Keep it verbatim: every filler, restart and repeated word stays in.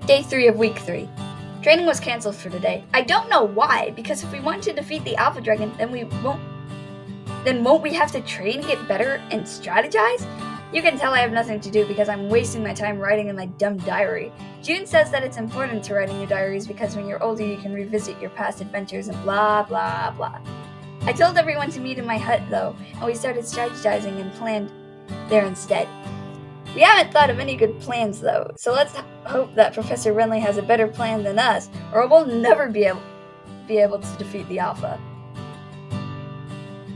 Day three of week three. Training was cancelled for today. I don't know why, because if we want to defeat the Alpha Dragon, then we won't then won't we have to train, get better, and strategize? You can tell I have nothing to do because I'm wasting my time writing in my dumb diary. June says that it's important to write in your diaries because when you're older you can revisit your past adventures and blah blah blah. I told everyone to meet in my hut though, and we started strategizing and planned there instead. We haven't thought of any good plans though, so let's hope that Professor Renly has a better plan than us, or we'll never be able, be able to defeat the Alpha.